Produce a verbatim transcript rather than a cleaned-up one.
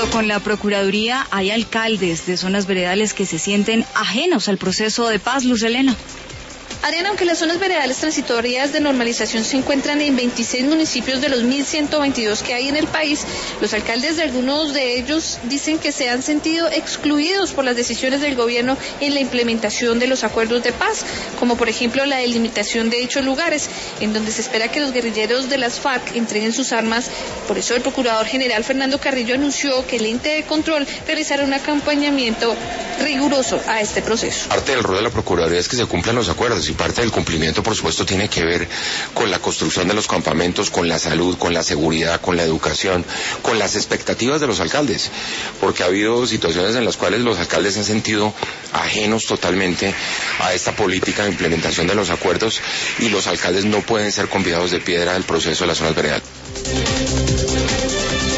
acuerdo con la Procuraduría, hay alcaldes de zonas veredales que se sienten ajenos al proceso de paz, Luz Helena. Adriana, aunque las zonas veredales transitorias de normalización se encuentran en veintiséis municipios de los mil ciento veintidós que hay en el país, los alcaldes de algunos de ellos dicen que se han sentido excluidos por las decisiones del gobierno en la implementación de los acuerdos de paz, como por ejemplo la delimitación de dichos lugares, en donde se espera que los guerrilleros de las FARC entreguen sus armas. Por eso el Procurador General Fernando Carrillo anunció que el ente de control realizará un acompañamiento riguroso a este proceso. Parte del rol de la Procuraduría es que se cumplan los acuerdos, y parte del cumplimiento, por supuesto, tiene que ver con la construcción de los campamentos, con la salud, con la seguridad, con la educación, con las expectativas de los alcaldes, porque ha habido situaciones en las cuales los alcaldes se han sentido ajenos totalmente a esta política de implementación de los acuerdos, y los alcaldes no pueden ser convidados de piedra del proceso de las zonas veredales.